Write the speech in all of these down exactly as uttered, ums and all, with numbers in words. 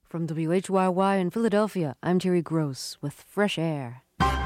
From W H Y Y in Philadelphia, I'm Terry Gross with Fresh Air.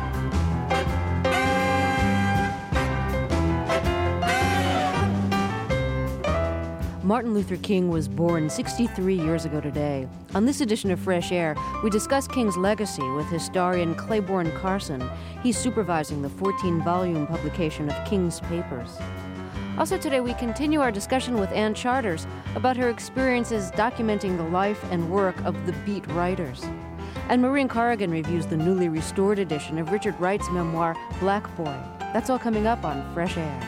Martin Luther King was born sixty-three years ago today. On this edition of Fresh Air, we discuss King's legacy with historian Claiborne Carson. He's supervising the fourteen-volume publication of King's Papers. Also today, we continue our discussion with Ann Charters about her experiences documenting the life and work of the Beat writers. And Maureen Corrigan reviews the newly restored edition of Richard Wright's memoir, Black Boy. That's all coming up on Fresh Air.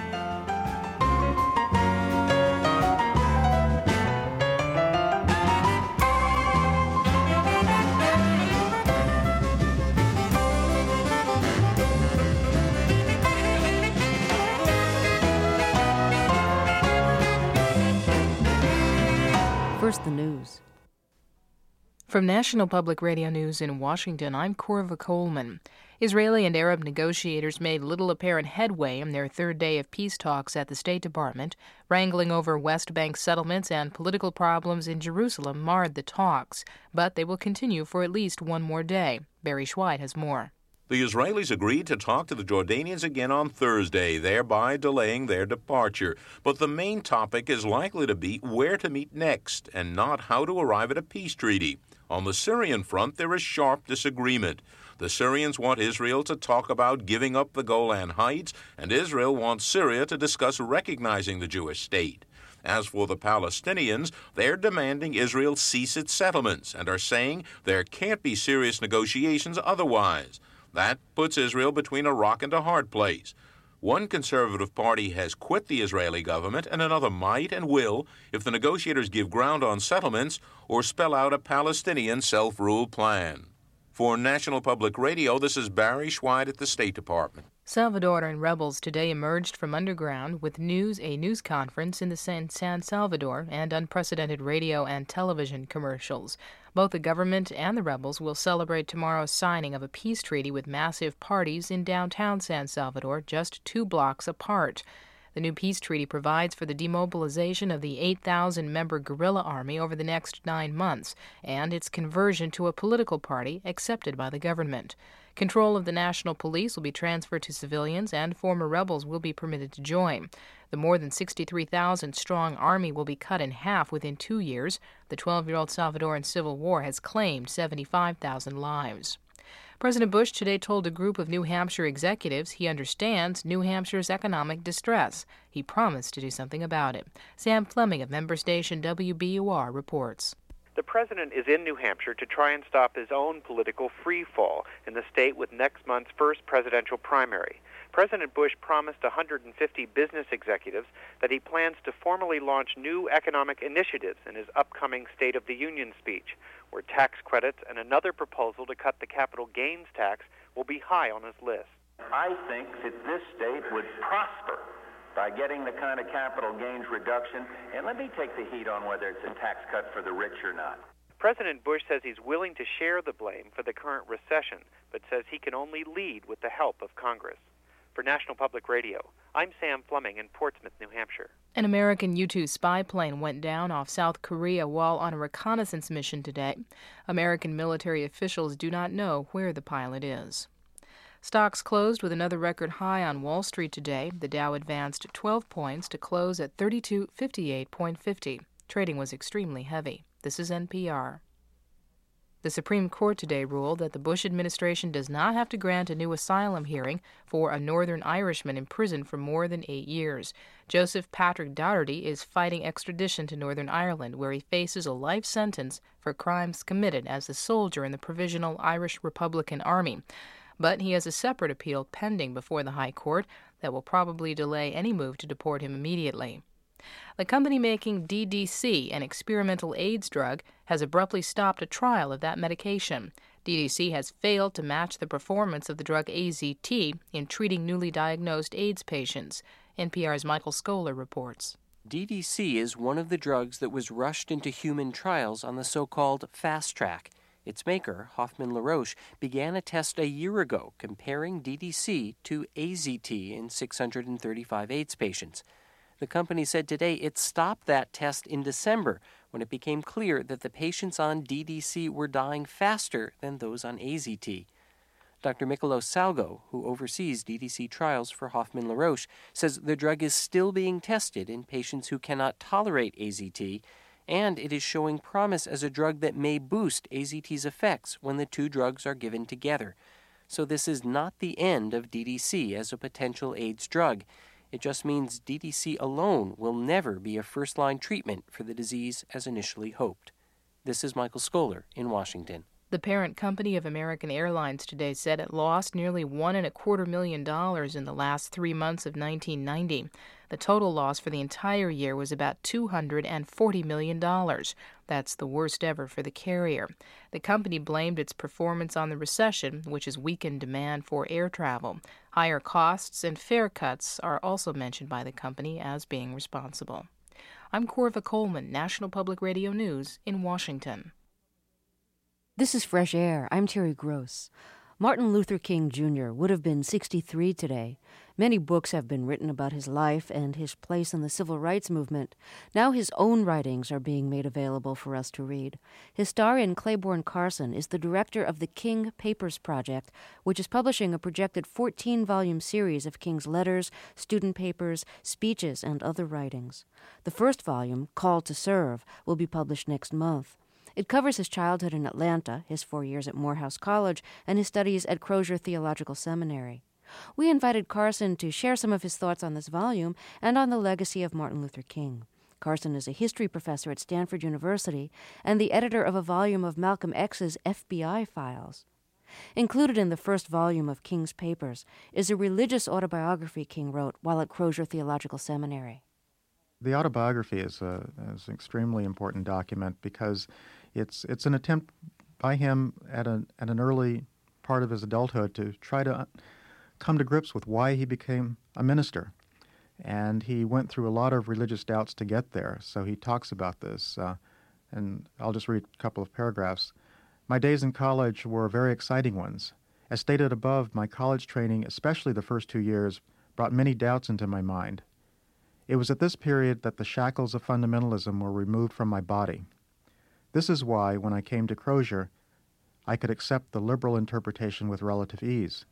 First, the news. From National Public Radio News in Washington, I'm Corva Coleman. Israeli and Arab negotiators made little apparent headway in their third day of peace talks at the State Department. Wrangling over West Bank settlements and political problems in Jerusalem marred the talks, but they will continue for at least one more day. Barry Schweid has more. The Israelis agreed to talk to the Jordanians again on Thursday, thereby delaying their departure. But the main topic is likely to be where to meet next, and not how to arrive at a peace treaty. On the Syrian front, there is sharp disagreement. The Syrians want Israel to talk about giving up the Golan Heights, and Israel wants Syria to discuss recognizing the Jewish state. As for the Palestinians, they're demanding Israel cease its settlements and are saying there can't be serious negotiations otherwise. That puts Israel between a rock and a hard place. One conservative party has quit the Israeli government, and another might and will if the negotiators give ground on settlements or spell out a Palestinian self-rule plan. For National Public Radio, this is Barry Schweid at the State Department. Salvadoran rebels today emerged from underground with news a news conference in the San, San Salvador and unprecedented radio and television commercials. Both the government and the rebels will celebrate tomorrow's signing of a peace treaty with massive parties in downtown San Salvador, just two blocks apart. The new peace treaty provides for the demobilization of the eight thousand member guerrilla army over the next nine months and its conversion to a political party accepted by the government. Control of the National Police will be transferred to civilians, and former rebels will be permitted to join. The more than sixty-three thousand strong army will be cut in half within two years. The twelve-year-old Salvadoran Civil War has claimed seventy-five thousand lives. President Bush today told a group of New Hampshire executives he understands New Hampshire's economic distress. He promised to do something about it. Sam Fleming of member station W B U R reports. The president is in New Hampshire to try and stop his own political free fall in the state with next month's first presidential primary. President Bush promised one hundred fifty business executives that he plans to formally launch new economic initiatives in his upcoming State of the Union speech, where tax credits and another proposal to cut the capital gains tax will be high on his list. I think that this state would prosper by getting the kind of capital gains reduction, and let me take the heat on whether it's a tax cut for the rich or not. President Bush says he's willing to share the blame for the current recession, but says he can only lead with the help of Congress. For National Public Radio, I'm Sam Fleming in Portsmouth, New Hampshire. An American U two spy plane went down off South Korea while on a reconnaissance mission today. American military officials do not know where the pilot is. Stocks closed with another record high on Wall Street today. The Dow advanced twelve points to close at thirty-two fifty-eight fifty. Trading was extremely heavy. This is N P R. The Supreme Court today ruled that the Bush administration does not have to grant a new asylum hearing for a Northern Irishman imprisoned for more than eight years. Joseph Patrick Doherty is fighting extradition to Northern Ireland, where he faces a life sentence for crimes committed as a soldier in the Provisional Irish Republican Army. But he has a separate appeal pending before the High Court that will probably delay any move to deport him immediately. The company making D D C, an experimental AIDS drug, has abruptly stopped a trial of that medication. D D C has failed to match the performance of the drug A Z T in treating newly diagnosed AIDS patients. N P R's Michael Scholar reports. D D C is one of the drugs that was rushed into human trials on the so-called fast track. Its maker, Hoffmann-La Roche, began a test a year ago comparing D D C to A Z T in six hundred thirty-five AIDS patients. The company said today it stopped that test in December when it became clear that the patients on D D C were dying faster than those on A Z T. Doctor Mikolos Salgo, who oversees D D C trials for Hoffmann-La Roche, says the drug is still being tested in patients who cannot tolerate A Z T, and it is showing promise as a drug that may boost A Z T's effects when the two drugs are given together. So this is not the end of D D C as a potential AIDS drug. It just means D D C alone will never be a first-line treatment for the disease as initially hoped. This is Michael Scholar in Washington. The parent company of American Airlines today said it lost nearly one and a quarter million dollars in the last three months of nineteen ninety. The total loss for the entire year was about two hundred forty million dollars. That's the worst ever for the carrier. The company blamed its performance on the recession, which has weakened demand for air travel. Higher costs and fare cuts are also mentioned by the company as being responsible. I'm Corva Coleman, National Public Radio News in Washington. This is Fresh Air. I'm Terry Gross. Martin Luther King Junior would have been sixty-three today. Many books have been written about his life and his place in the civil rights movement. Now his own writings are being made available for us to read. Historian Claiborne Carson is the director of the King Papers Project, which is publishing a projected fourteen-volume series of King's letters, student papers, speeches, and other writings. The first volume, Call to Serve, will be published next month. It covers his childhood in Atlanta, his four years at Morehouse College, and his studies at Crozer Theological Seminary. We invited Carson to share some of his thoughts on this volume and on the legacy of Martin Luther King. Carson is a history professor at Stanford University and the editor of a volume of Malcolm X's F B I files. Included in the first volume of King's Papers is a religious autobiography King wrote while at Crozer Theological Seminary. The autobiography is, a, is an extremely important document because it's it's an attempt by him at, a, at an early part of his adulthood to try to come to grips with why he became a minister. And he went through a lot of religious doubts to get there, so he talks about this. Uh, and I'll just read a couple of paragraphs. My days in college were very exciting ones. As stated above, my college training, especially the first two years, brought many doubts into my mind. It was at this period that the shackles of fundamentalism were removed from my body. This is why, when I came to Crozer, I could accept the liberal interpretation with relative ease.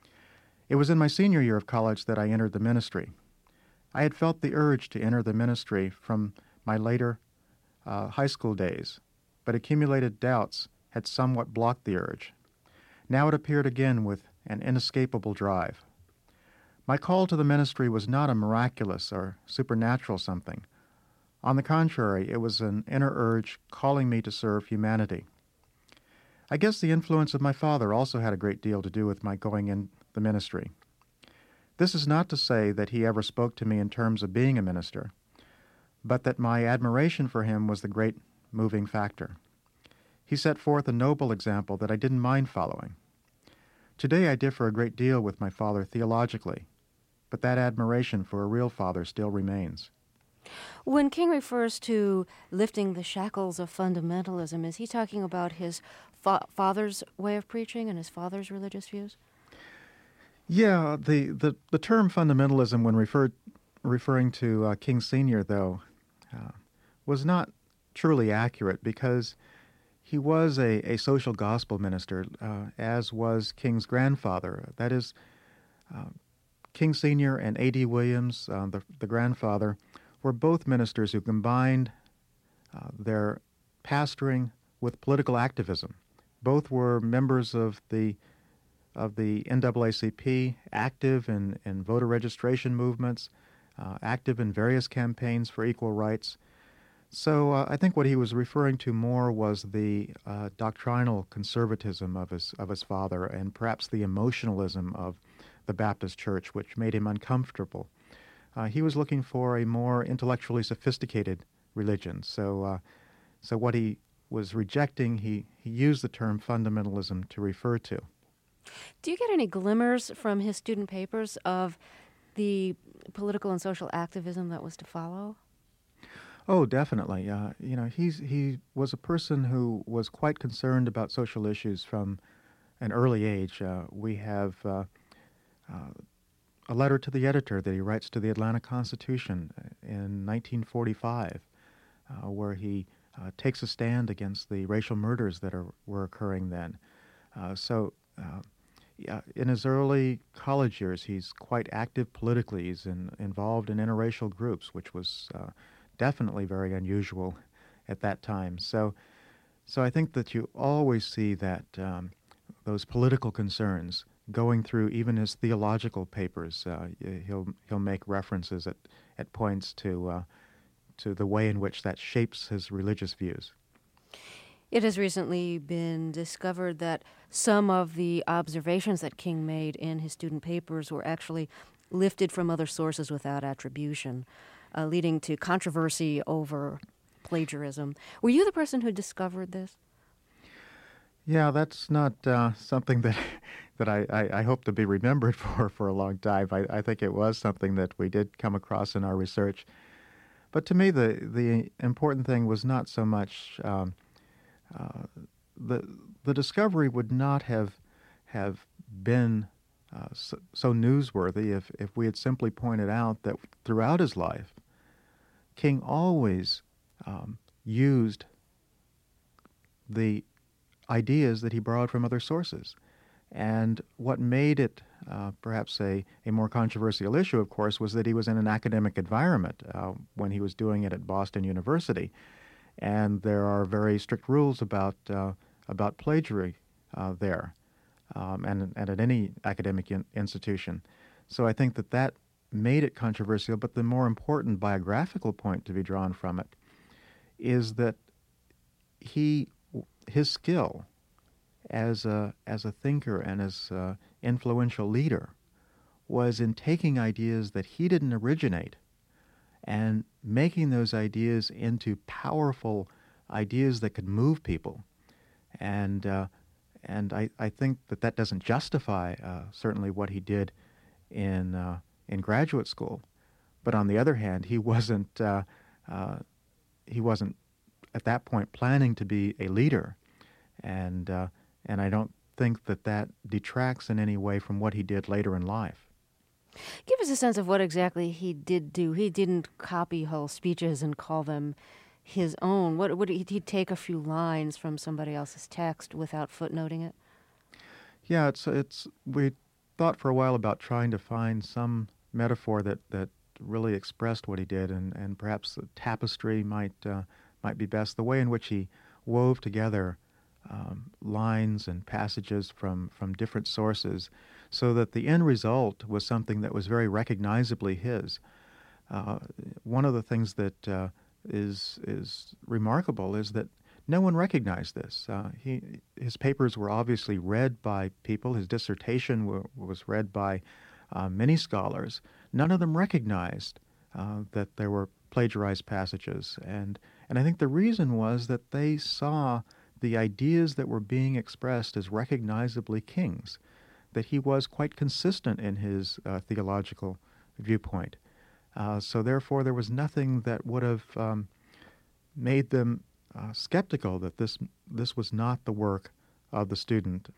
It was in my senior year of college that I entered the ministry. I had felt the urge to enter the ministry from my later uh, high school days, but accumulated doubts had somewhat blocked the urge. Now it appeared again with an inescapable drive. My call to the ministry was not a miraculous or supernatural something. On the contrary, it was an inner urge calling me to serve humanity. I guess the influence of my father also had a great deal to do with my going in the ministry. This is not to say that he ever spoke to me in terms of being a minister, but that my admiration for him was the great moving factor. He set forth a noble example that I didn't mind following. Today I differ a great deal with my father theologically, but that admiration for a real father still remains. When King refers to lifting the shackles of fundamentalism, is he talking about his fa- father's way of preaching and his father's religious views? Yeah, the, the, the term fundamentalism, when referred, referring to uh, King Senior, though, uh, was not truly accurate because he was a, a social gospel minister, uh, as was King's grandfather. That is, uh, King Senior and A D Williams, uh, the, the grandfather, were both ministers who combined uh, their pastoring with political activism. Both were members of the of the N double A C P, active in, in voter registration movements, uh, active in various campaigns for equal rights. So uh, I think what he was referring to more was the uh, doctrinal conservatism of his of his father and perhaps the emotionalism of the Baptist Church, which made him uncomfortable. Uh, he was looking for a more intellectually sophisticated religion. So, uh, so what he was rejecting, he, he used the term fundamentalism to refer to. Do you get any glimmers from his student papers of the political and social activism that was to follow? Oh, definitely. Uh, you know, he's he was a person who was quite concerned about social issues from an early age. Uh, we have uh, uh, a letter to the editor that he writes to the Atlanta Constitution in nineteen forty-five, uh, where he uh, takes a stand against the racial murders that are, were occurring then. Uh, so uh, yeah, in his early college years, he's quite active politically. He's in, involved in interracial groups, which was uh, definitely very unusual at that time. So, so I think that you always see that um, those political concerns going through even his theological papers. Uh, he'll he'll make references at, at points to uh, to the way in which that shapes his religious views. It has recently been discovered that some of the observations that King made in his student papers were actually lifted from other sources without attribution, uh, leading to controversy over plagiarism. Were you the person who discovered this? Yeah, that's not uh, something that that I, I, I hope to be remembered for for a long time. I, I think it was something that we did come across in our research. But to me, the, the important thing was not so much... Um, Uh, the the discovery would not have have been uh, so, so newsworthy if, if we had simply pointed out that throughout his life, King always um, used the ideas that he borrowed from other sources. And what made it uh, perhaps a, a more controversial issue, of course, was that he was in an academic environment uh, when he was doing it at Boston University. And there are very strict rules about uh, about plagiarism uh, there, um, and, and at any academic in- institution. So I think that that made it controversial, but the more important biographical point to be drawn from it is that he, his skill as a, as a thinker and as an influential leader was in taking ideas that he didn't originate and making those ideas into powerful ideas that could move people. And uh, and I, I think that that doesn't justify uh, certainly what he did in uh, in graduate school. But on the other hand, he wasn't uh, uh, he wasn't at that point planning to be a leader, and uh, and I don't think that that detracts in any way from what he did later in life. Give us a sense of what exactly he did do. He didn't copy whole speeches and call them his own. What would he he'd take a few lines from somebody else's text without footnoting it? Yeah, it's it's we thought for a while about trying to find some metaphor that, that really expressed what he did, and, and perhaps the tapestry might uh, might be best. The way in which he wove together um, lines and passages from, from different sources, so that the end result was something that was very recognizably his. Uh, one of the things that uh, is is remarkable is that no one recognized this. Uh, he his papers were obviously read by people. His dissertation w- was read by uh, many scholars. None of them recognized uh, that there were plagiarized passages, and and I think the reason was that they saw the ideas that were being expressed as recognizably King's, that he was quite consistent in his uh, theological viewpoint. Uh, so therefore, there was nothing that would have um, made them uh, skeptical that this this was not the work of the student.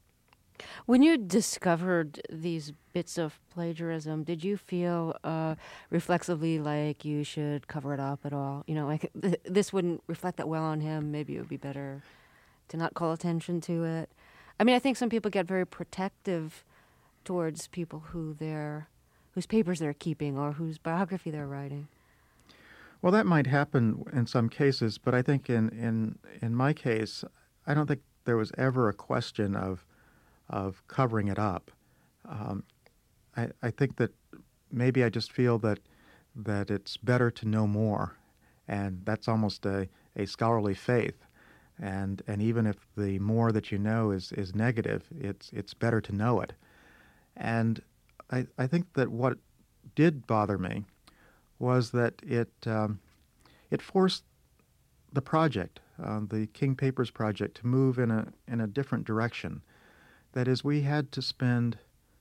When you discovered these bits of plagiarism, did you feel uh, reflexively like you should cover it up at all? You know, like th- this wouldn't reflect that well on him. Maybe it would be better to not call attention to it. I mean, I think some people get very protective towards people who they're, whose papers they're keeping or whose biography they're writing. Well, that might happen in some cases, but I think in, in, in my case, I don't think there was ever a question of of covering it up. Um, I, I think that maybe I just feel that that it's better to know more, and that's almost a, a scholarly faith. And and even if the more that you know is, is negative, it's it's better to know it. And I I think that what did bother me was that it um, it forced the project, uh, the King Papers project, to move in a in a different direction. That is, we had to spend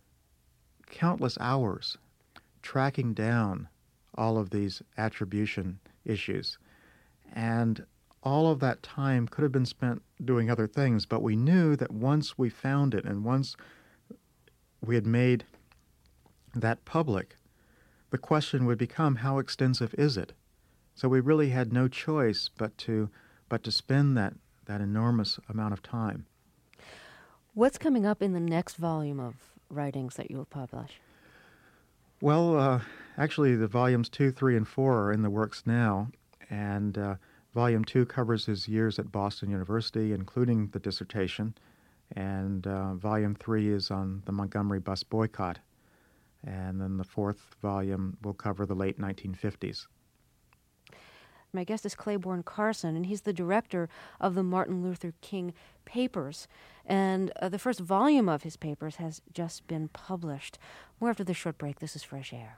countless hours tracking down all of these attribution issues. And all of that time could have been spent doing other things, but we knew that once we found it and once we had made that public, the question would become, how extensive is it? So we really had no choice but to but to spend that, that enormous amount of time. What's coming up in the next volume of writings that you will publish? Well, uh, actually, the volumes two, three, and four are in the works now, and uh, volume two covers his years at Boston University, including the dissertation, and uh, volume three is on the Montgomery bus boycott, and then the fourth volume will cover the late nineteen fifties. My guest is Clayborne Carson, and he's the director of the Martin Luther King Papers. And uh, the first volume of his papers has just been published. More after this short break. This is Fresh Air.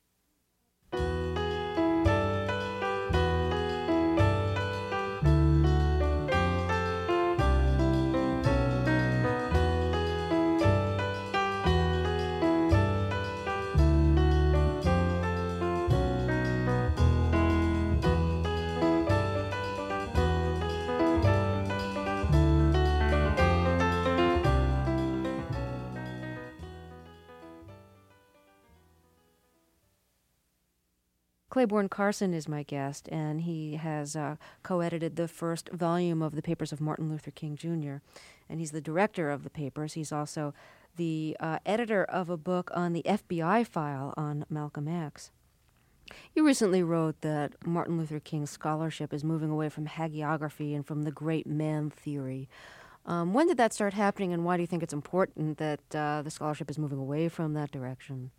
Clayborne Carson is my guest, and he has uh, co-edited the first volume of the Papers of Martin Luther King Junior And he's the director of the papers. He's also the uh, editor of a book on the F B I file on Malcolm X. You recently wrote that Martin Luther King's scholarship is moving away from hagiography and from the great man theory. Um, when did that start happening, and why do you think it's important that uh, the scholarship is moving away from that direction?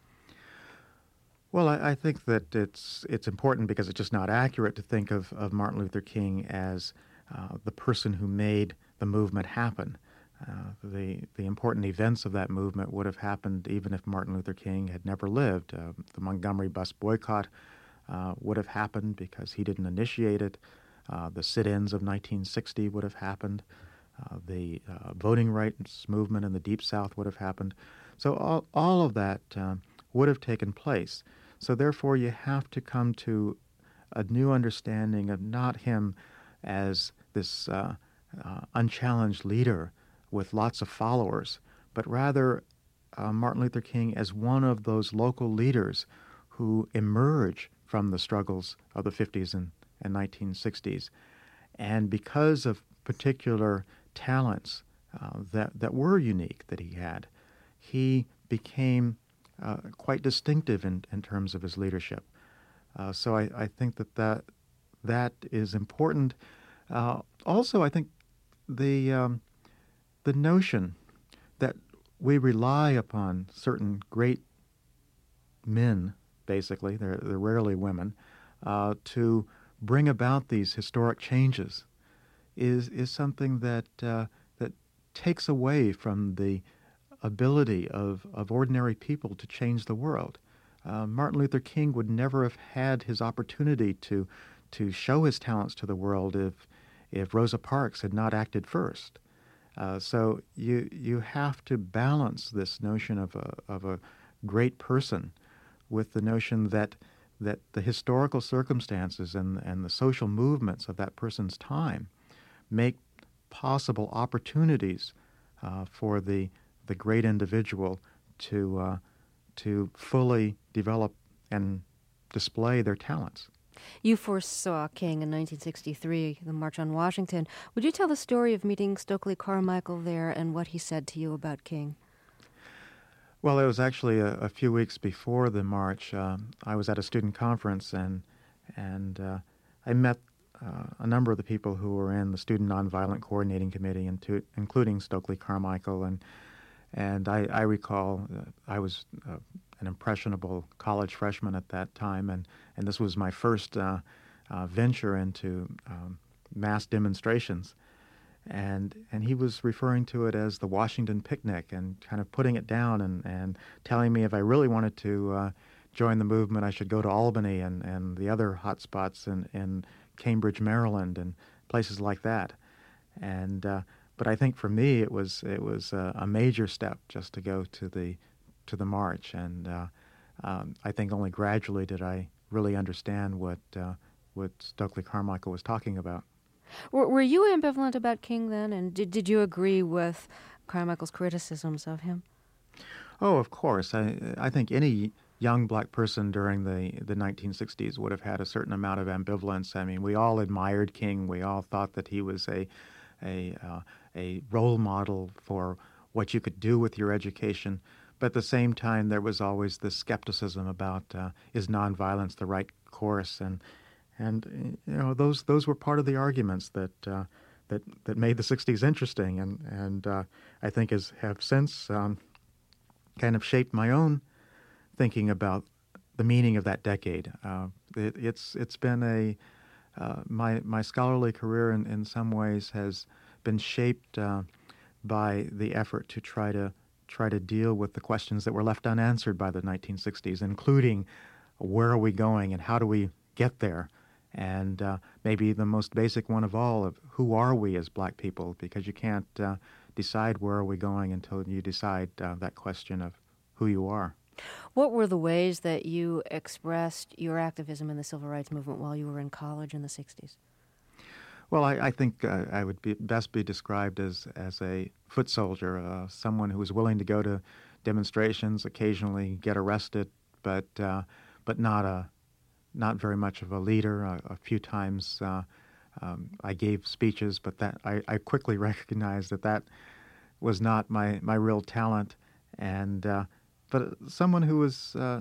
Well, I, I think that it's it's important because it's just not accurate to think of, of Martin Luther King as uh, the person who made the movement happen. Uh, the the important events of that movement would have happened even if Martin Luther King had never lived. Uh, the Montgomery bus boycott uh, would have happened because he didn't initiate it. Uh, the sit-ins of nineteen sixty would have happened. Uh, the uh, voting rights movement in the Deep South would have happened. So all, all of that uh, would have taken place. So therefore you have to come to a new understanding of not him as this uh, uh, unchallenged leader with lots of followers, but rather uh, Martin Luther King as one of those local leaders who emerge from the struggles of the fifties and, and nineteen sixties. And because of particular talents uh, that, that were unique that he had, he became uh, quite distinctive in, in terms of his leadership. Uh, so I, I think that, that that is important. Uh, also, I think the um, the notion that we rely upon certain great men, basically, they're, they're rarely women, uh, to bring about these historic changes is is something that uh, that takes away from the ability of, of ordinary people to change the world. Uh, Martin Luther King would never have had his opportunity to to show his talents to the world if if Rosa Parks had not acted first. Uh, so you you have to balance this notion of a of a great person with the notion that that the historical circumstances and and the social movements of that person's time make possible opportunities uh, for the the great individual to uh, to fully develop and display their talents. You foresaw King in nineteen sixty-three, the March on Washington. Would you tell the story of meeting Stokely Carmichael there and what he said to you about King? Well, it was actually a, a few weeks before the march. Uh, I was at a student conference, and and uh, I met uh, a number of the people who were in the Student Nonviolent Coordinating Committee, into, including Stokely Carmichael. And and I, I recall uh, I was uh, an impressionable college freshman at that time, and, and this was my first uh, uh, venture into um, mass demonstrations. And and he was referring to it as the Washington Picnic and kind of putting it down and, and telling me if I really wanted to uh, join the movement, I should go to Albany and, and the other hot spots in, in Cambridge, Maryland, and places like that. And uh, but I think for me it was it was a, a major step just to go to the to the march, and uh, um, I think only gradually did I really understand what uh, what Stokely Carmichael was talking about. Were, were you ambivalent about King then, and did did you agree with Carmichael's criticisms of him? Oh, of course. I I think any young black person during the, the nineteen sixties would have had a certain amount of ambivalence. I mean, we all admired King. We all thought that he was a a uh, a role model for what you could do with your education. But at the same time, there was always this skepticism about uh, is nonviolence the right course, and and you know those those were part of the arguments that uh, that that made the sixties interesting, and and uh, I think has have since um, kind of shaped my own thinking about the meaning of that decade. Uh, it, it's it's been a uh, my my scholarly career in, in some ways has been shaped uh, by the effort to try to try to deal with the questions that were left unanswered by the nineteen sixties, including where are we going and how do we get there, and uh, maybe the most basic one of all of who are we as black people, because you can't uh, decide where are we going until you decide uh, that question of who you are. What were the ways that you expressed your activism in the civil rights movement while you were in college in the sixties? Well, I, I think uh, I would be, best be described as, as a foot soldier, uh, someone who was willing to go to demonstrations, occasionally get arrested, but uh, but not a not very much of a leader. A, a few times uh, um, I gave speeches, but that I, I quickly recognized that that was not my, my real talent, and uh, but someone who was, uh,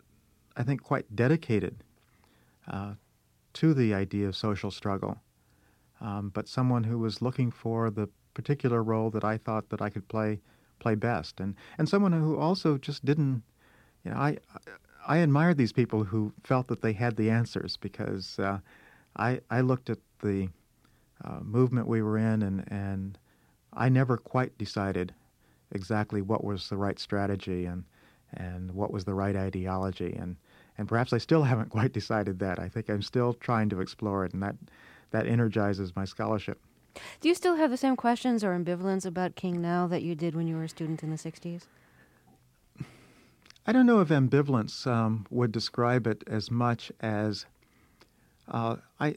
I think, quite dedicated uh, to the idea of social struggle. Um, but someone who was looking for the particular role that I thought that I could play play best, and and someone who also just didn't, you know, I I admired these people who felt that they had the answers, because uh, I I looked at the uh, movement we were in, and and I never quite decided exactly what was the right strategy and and what was the right ideology, and and perhaps I still haven't quite decided that. I think I'm still trying to explore it, and that. That energizes my scholarship. Do you still have the same questions or ambivalence about King now that you did when you were a student in the sixties? I don't know if ambivalence um, would describe it as much as uh, I.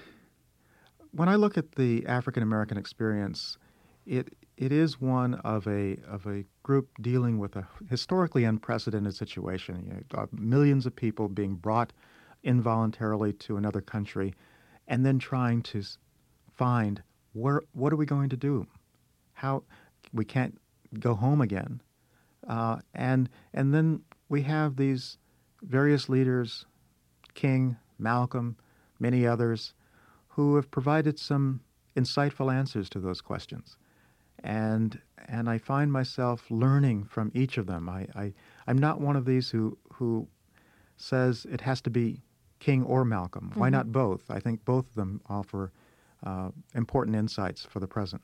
When I look at the African American experience, it it is one of a of a group dealing with a historically unprecedented situation. You know, uh, millions of people being brought involuntarily to another country, and then trying to find where what are we going to do? How we can't go home again, uh, and and then we have these various leaders, King, Malcolm, many others, who have provided some insightful answers to those questions, and and I find myself learning from each of them. I, I I'm not one of these who who says it has to be King or Malcolm. Why mm-hmm. not both? I think both of them offer uh, important insights for the present.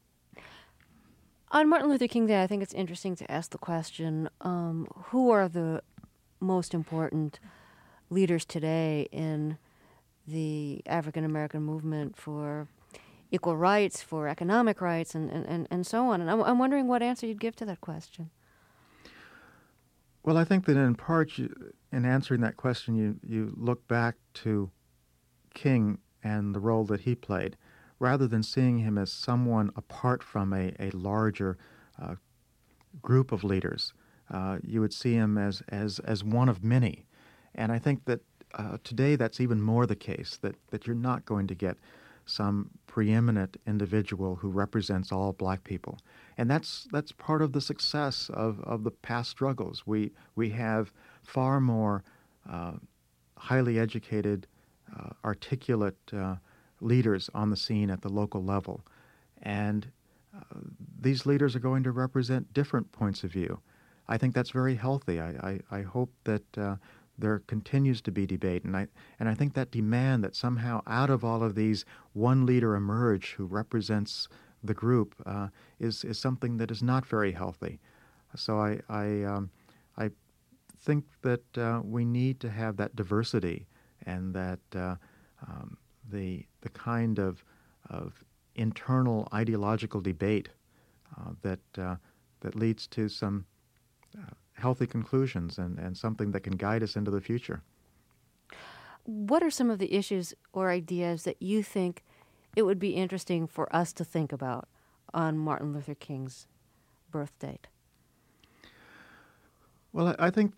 On Martin Luther King Day, I think it's interesting to ask the question, um, who are the most important leaders today in the African American movement for equal rights, for economic rights, and, and, and so on? And I'm, I'm wondering what answer you'd give to that question. Well, I think that in part, you, in answering that question, you, you look back to King and the role that he played, rather than seeing him as someone apart from a, a larger uh, group of leaders. Uh, you would see him as, as, as one of many. And I think that uh, today that's even more the case, that, that you're not going to get some preeminent individual who represents all black people. And that's that's part of the success of, of the past struggles. We we have far more uh, highly educated, uh, articulate uh, leaders on the scene at the local level. And uh, these leaders are going to represent different points of view. I think that's very healthy. I, I, I hope that uh, there continues to be debate, and I and I think that demand that somehow out of all of these one leader emerge who represents the group uh, is is something that is not very healthy. So I I um, I think that uh, we need to have that diversity, and that uh, um, the the kind of of internal ideological debate uh, that uh, that leads to some uh, healthy conclusions and, and something that can guide us into the future. What are some of the issues or ideas that you think it would be interesting for us to think about on Martin Luther King's birth date? Well, I, I think that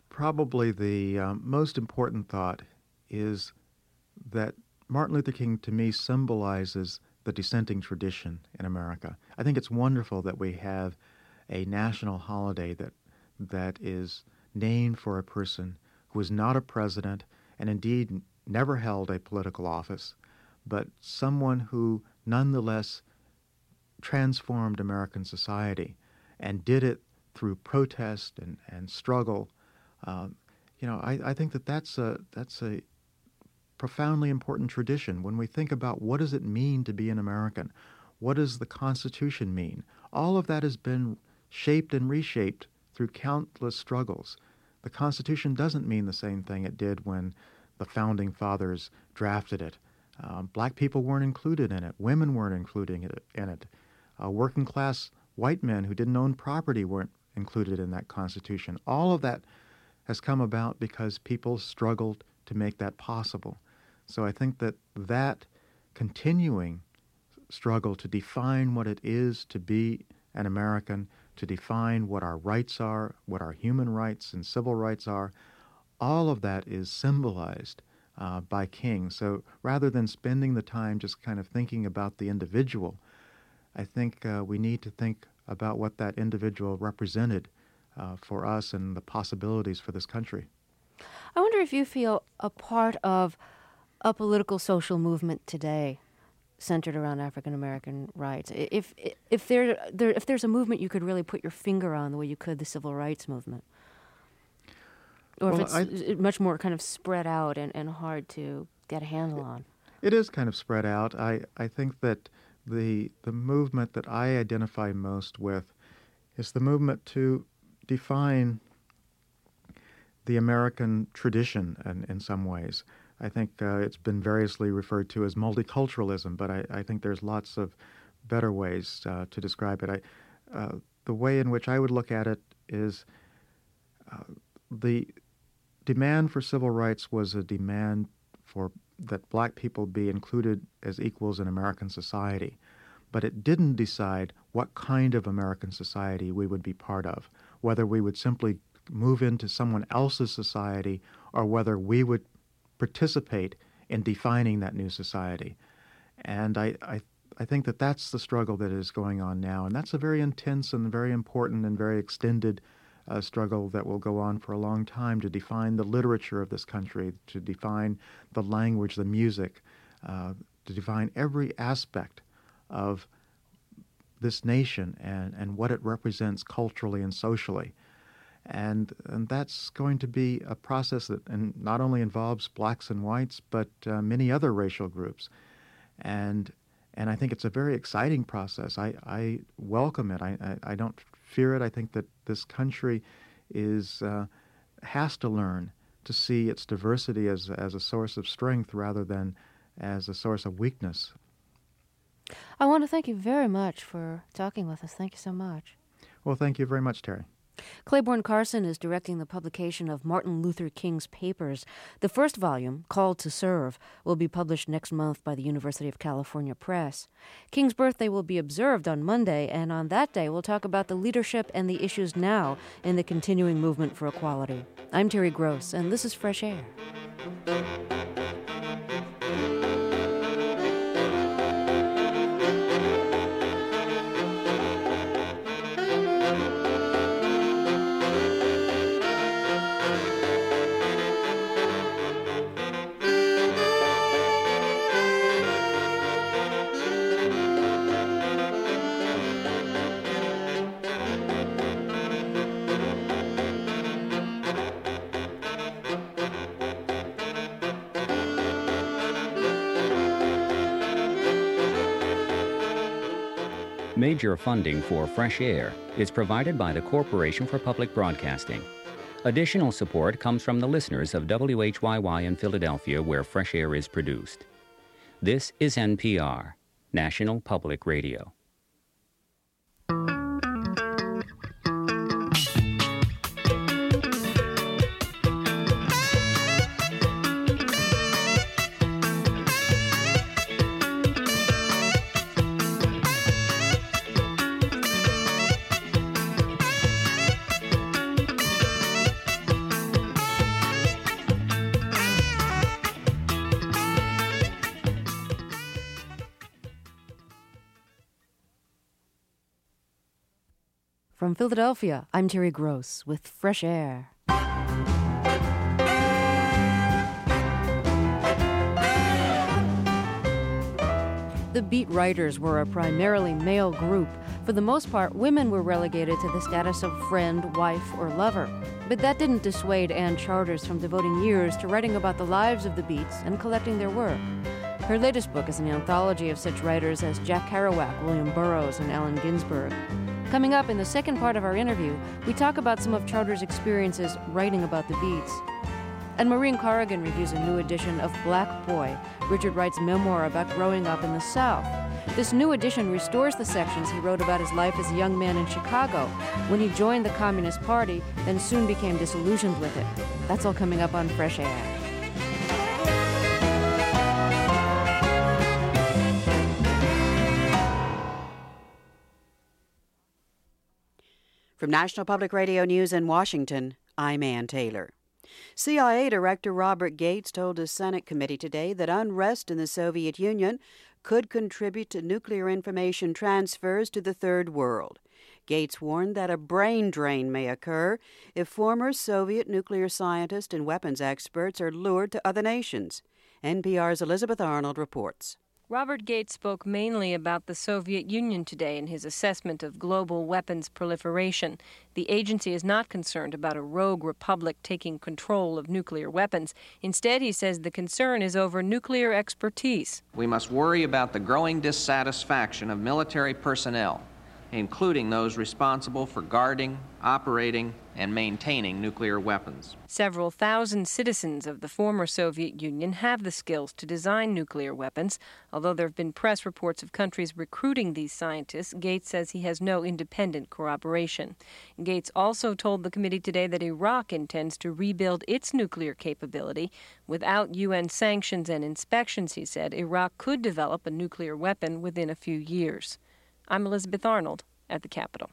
probably the um, most important thought is that Martin Luther King, to me, symbolizes the dissenting tradition in America. I think it's wonderful that we have a national holiday that that is named for a person who was not a president and indeed never held a political office, but someone who nonetheless transformed American society and did it through protest and, and struggle. Um, you know, I, I think that that's a, that's a profoundly important tradition. When we think about what does it mean to be an American, what does the Constitution mean, all of that has been shaped and reshaped through countless struggles. The Constitution doesn't mean the same thing it did when the Founding Fathers drafted it. Uh, black people weren't included in it. Women weren't included in it. Uh, working class white men who didn't own property weren't included in that Constitution. All of that has come about because people struggled to make that possible. So I think that that continuing struggle to define what it is to be an American, to define what our rights are, what our human rights and civil rights are, all of that is symbolized uh, by King. So rather than spending the time just kind of thinking about the individual, I think uh, we need to think about what that individual represented uh, for us and the possibilities for this country. I wonder if you feel a part of a political social movement today centered around African American rights. If if there, there if there's a movement you could really put your finger on the way you could the civil rights movement, or well, if it's I, much more kind of spread out and, and hard to get a handle on. It is kind of spread out. I, I think that the the movement that I identify most with is the movement to define the American tradition in, in some ways. I think uh, it's been variously referred to as multiculturalism, but I, I think there's lots of better ways uh, to describe it. I, uh, the way in which I would look at it is uh, the demand for civil rights was a demand for that black people be included as equals in American society, but it didn't decide what kind of American society we would be part of, whether we would simply move into someone else's society or whether we would participate in defining that new society. And I, I I think that that's the struggle that is going on now, and that's a very intense and very important and very extended uh, struggle that will go on for a long time to define the literature of this country, to define the language, the music, uh, to define every aspect of this nation and, and what it represents culturally and socially. And, and that's going to be a process that and not only involves blacks and whites, but uh, many other racial groups. And and I think it's a very exciting process. I, I welcome it. I, I, I don't fear it. I think that this country is uh, has to learn to see its diversity as, as a source of strength rather than as a source of weakness. I want to thank you very much for talking with us. Thank you so much. Well, thank you very much, Terry. Claiborne Carson is directing the publication of Martin Luther King's papers. The first volume, Called to Serve, will be published next month by the University of California Press. King's birthday will be observed on Monday, and on that day we'll talk about the leadership and the issues now in the continuing movement for equality. I'm Terry Gross, and this is Fresh Air. Major funding for Fresh Air is provided by the Corporation for Public Broadcasting. Additional support comes from the listeners of W H Y Y in Philadelphia, where Fresh Air is produced. This is N P R, National Public Radio. From Philadelphia, I'm Terry Gross with Fresh Air. The beat writers were a primarily male group. For the most part, women were relegated to the status of friend, wife, or lover. But that didn't dissuade Ann Charters from devoting years to writing about the lives of the Beats and collecting their work. Her latest book is an anthology of such writers as Jack Kerouac, William Burroughs, and Allen Ginsberg. Coming up in the second part of our interview, we talk about some of Charters' experiences writing about the Beats. And Maureen Corrigan reviews a new edition of Black Boy, Richard Wright's memoir about growing up in the South. This new edition restores the sections he wrote about his life as a young man in Chicago, when he joined the Communist Party, then soon became disillusioned with it. That's all coming up on Fresh Air. From National Public Radio News in Washington, I'm Ann Taylor. C I A Director Robert Gates told a Senate committee today that unrest in the Soviet Union could contribute to nuclear information transfers to the Third World. Gates warned that a brain drain may occur if former Soviet nuclear scientists and weapons experts are lured to other nations. N P R's Elizabeth Arnold reports. Robert Gates spoke mainly about the Soviet Union today in his assessment of global weapons proliferation. The agency is not concerned about a rogue republic taking control of nuclear weapons. Instead, he says the concern is over nuclear expertise. We must worry about the growing dissatisfaction of military personnel, including those responsible for guarding, operating, and maintaining nuclear weapons. Several thousand citizens of the former Soviet Union have the skills to design nuclear weapons. Although there have been press reports of countries recruiting these scientists, Gates says he has no independent corroboration. Gates also told the committee today that Iraq intends to rebuild its nuclear capability. Without U N sanctions and inspections, he said, Iraq could develop a nuclear weapon within a few years. I'm Elizabeth Arnold at the Capitol.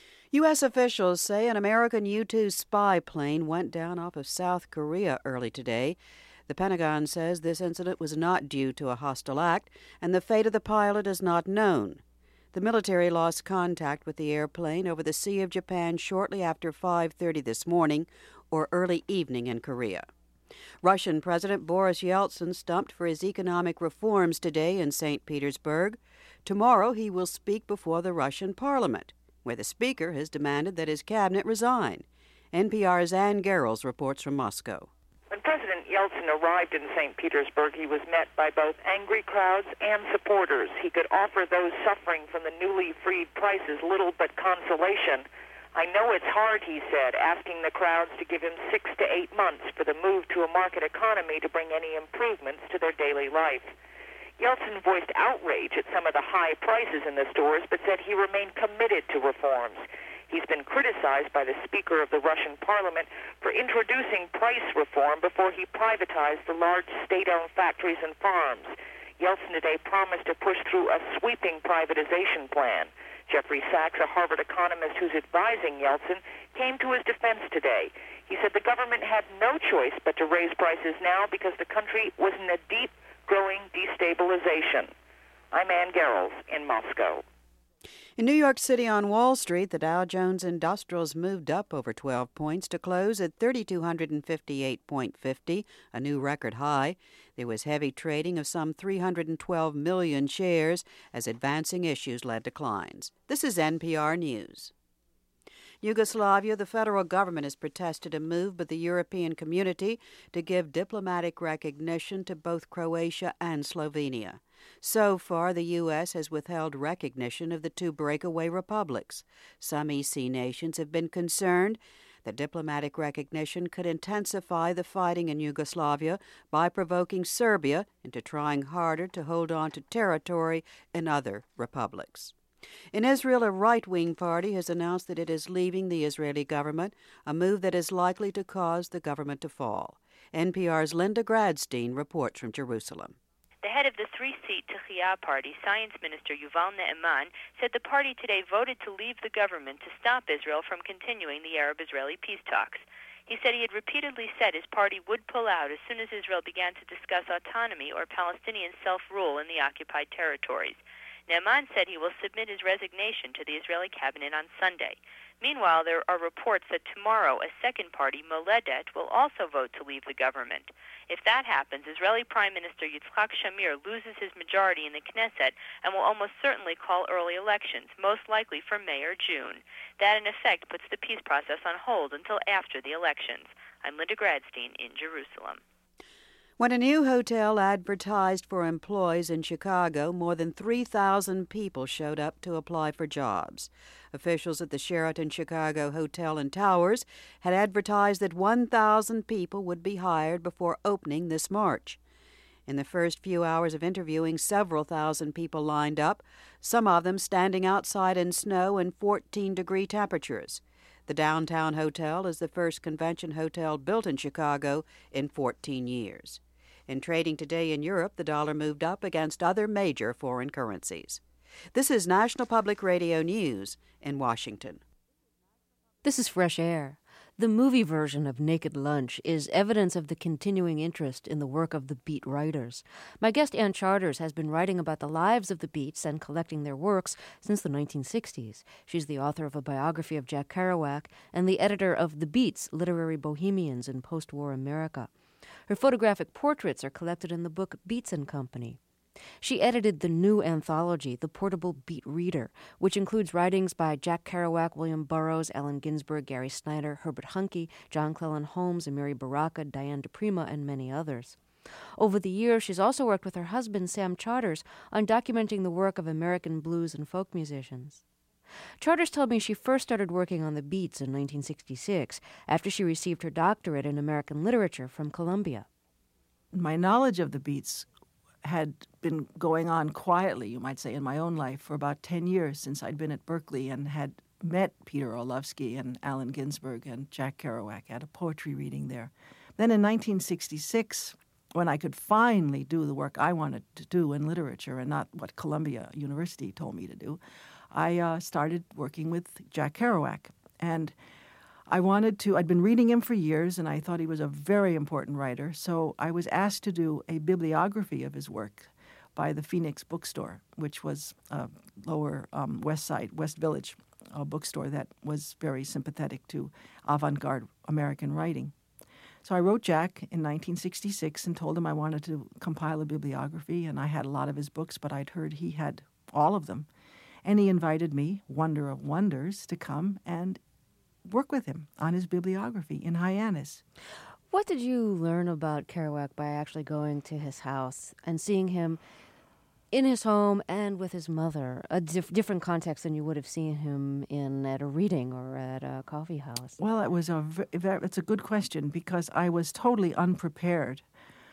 U S officials say an American U two spy plane went down off of South Korea early today. The Pentagon says this incident was not due to a hostile act, and the fate of the pilot is not known. The military lost contact with the airplane over the Sea of Japan shortly after five thirty this morning, or early evening in Korea. Russian President Boris Yeltsin stumped for his economic reforms today in Saint Petersburg. Tomorrow he will speak before the Russian parliament, where the speaker has demanded that his cabinet resign. N P R's Ann Garrels reports from Moscow. When President Yeltsin arrived in Saint Petersburg, he was met by both angry crowds and supporters. He could offer those suffering from the newly freed prices little but consolation. I know it's hard, he said, asking the crowds to give him six to eight months for the move to a market economy to bring any improvements to their daily life. Yeltsin voiced outrage at some of the high prices in the stores, but said he remained committed to reforms. He's been criticized by the Speaker of the Russian Parliament for introducing price reform before he privatized the large state-owned factories and farms. Yeltsin today promised to push through a sweeping privatization plan. Jeffrey Sachs, a Harvard economist who's advising Yeltsin, came to his defense today. He said the government had no choice but to raise prices now because the country was in a deep, growing destabilization. I'm Ann Garrels in Moscow. In New York City on Wall Street, the Dow Jones Industrials moved up over twelve points to close at three thousand two hundred fifty-eight point five zero, a new record high. There was heavy trading of some three hundred twelve million shares as advancing issues led declines. This is N P R News. Yugoslavia, the federal government has protested a move by the European community to give diplomatic recognition to both Croatia and Slovenia. So far, the U S has withheld recognition of the two breakaway republics. Some E C nations have been concerned that diplomatic recognition could intensify the fighting in Yugoslavia by provoking Serbia into trying harder to hold on to territory in other republics. In Israel, a right-wing party has announced that it is leaving the Israeli government, a move that is likely to cause the government to fall. N P R's Linda Gradstein reports from Jerusalem. The head of the three-seat Tehillah party, Science Minister Yuval Ne'eman, said the party today voted to leave the government to stop Israel from continuing the Arab-Israeli peace talks. He said he had repeatedly said his party would pull out as soon as Israel began to discuss autonomy or Palestinian self-rule in the occupied territories. Naaman said he will submit his resignation to the Israeli cabinet on Sunday. Meanwhile, there are reports that tomorrow a second party, Moledet, will also vote to leave the government. If that happens, Israeli Prime Minister Yitzhak Shamir loses his majority in the Knesset and will almost certainly call early elections, most likely for May or June. That, in effect, puts the peace process on hold until after the elections. I'm Linda Gradstein in Jerusalem. When a new hotel advertised for employees in Chicago, more than three thousand people showed up to apply for jobs. Officials at the Sheraton Chicago Hotel and Towers had advertised that one thousand people would be hired before opening this March. In the first few hours of interviewing, several thousand people lined up, some of them standing outside in snow and fourteen-degree temperatures. The downtown hotel is the first convention hotel built in Chicago in fourteen years. In trading today in Europe, the dollar moved up against other major foreign currencies. This is National Public Radio News in Washington. This is Fresh Air. The movie version of Naked Lunch is evidence of the continuing interest in the work of the Beat writers. My guest Ann Charters has been writing about the lives of the Beats and collecting their works since the nineteen sixties. She's the author of a biography of Jack Kerouac and the editor of The Beats, Literary Bohemians in Post-War America. Her photographic portraits are collected in the book Beats and Company. She edited the new anthology, The Portable Beat Reader, which includes writings by Jack Kerouac, William Burroughs, Allen Ginsberg, Gary Snyder, Herbert Huncke, John Clellan Holmes, Amiri Baraka, Diane DePrima, and many others. Over the years, she's also worked with her husband, Sam Charters, on documenting the work of American blues and folk musicians. Charters told me she first started working on the Beats in nineteen sixty-six, after she received her doctorate in American literature from Columbia. My knowledge of the Beats had been going on quietly, you might say, in my own life for about ten years since I'd been at Berkeley and had met Peter Orlovsky and Allen Ginsberg and Jack Kerouac at a poetry reading there. Then in nineteen sixty-six, when I could finally do the work I wanted to do in literature and not what Columbia University told me to do, I uh, started working with Jack Kerouac. And I wanted to, I'd been reading him for years, and I thought he was a very important writer, so I was asked to do a bibliography of his work by the Phoenix Bookstore, which was a lower um, West Side, West Village uh, bookstore that was very sympathetic to avant-garde American writing. So I wrote Jack in nineteen sixty-six and told him I wanted to compile a bibliography, and I had a lot of his books, but I'd heard he had all of them. And he invited me, wonder of wonders, to come and work with him on his bibliography in Hyannis. What did you learn about Kerouac by actually going to his house and seeing him in his home and with his mother, a dif- different context than you would have seen him in at a reading or at a coffee house? Well, it was a v- it's a good question because I was totally unprepared